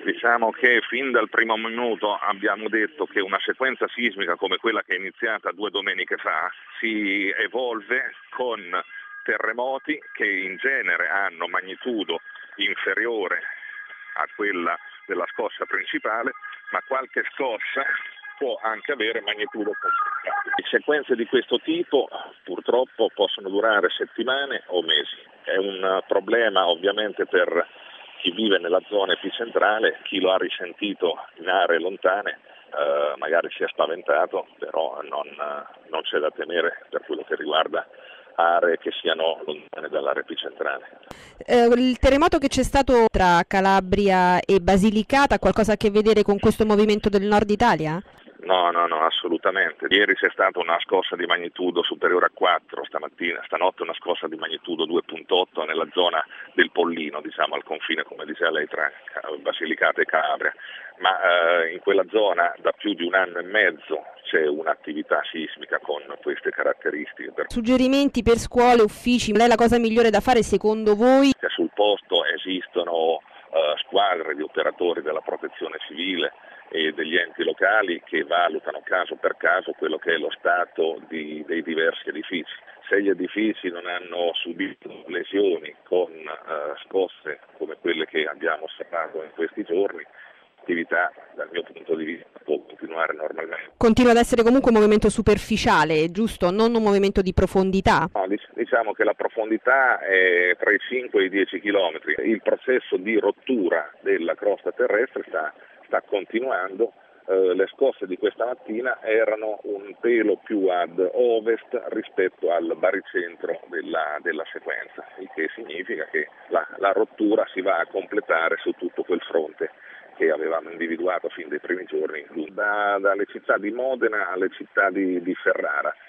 Diciamo che fin dal primo minuto abbiamo detto che una sequenza sismica come quella che è iniziata 2 domeniche fa si evolve con terremoti che in genere hanno magnitudo inferiore a quella della scossa principale, ma qualche scossa può anche avere magnitudo considerevole. Sequenze di questo tipo purtroppo possono durare settimane o mesi. È un problema ovviamente per chi vive nella zona epicentrale, chi lo ha risentito in aree lontane magari si è spaventato, però non c'è da temere per quello che riguarda aree che siano lontane dall'area epicentrale. Il terremoto che c'è stato tra Calabria e Basilicata ha qualcosa a che vedere con questo movimento del nord Italia? No, assolutamente. Ieri c'è stata una scossa di magnitudo superiore a 4, stanotte una scossa di magnitudo 2.8 nella zona del Pollino, diciamo al confine, come diceva lei, tra Basilicata e Calabria. Ma in quella zona da più di 1 anno e mezzo c'è un'attività sismica con queste caratteristiche. Suggerimenti per scuole, uffici, qual è la cosa migliore da fare secondo voi? Sul posto esistono squadre di operatori della protezione civile e degli enti locali che valutano caso per caso quello che è lo stato dei diversi edifici. Se gli edifici non hanno subito lesioni con scosse come quelle che abbiamo osservato in questi giorni, l'attività dal mio punto di vista può continuare normalmente. Continua ad essere comunque un movimento superficiale, giusto? Non un movimento di profondità? No, diciamo che la profondità è tra i 5 e i 10 chilometri. Il processo di rottura della crosta terrestre sta continuando. Le scosse di questa mattina erano un pelo più ad ovest rispetto al baricentro della sequenza, il che significa che la rottura si va a completare su tutto quel fronte che avevamo individuato fin dai primi giorni, dalle città di Modena alle città di Ferrara.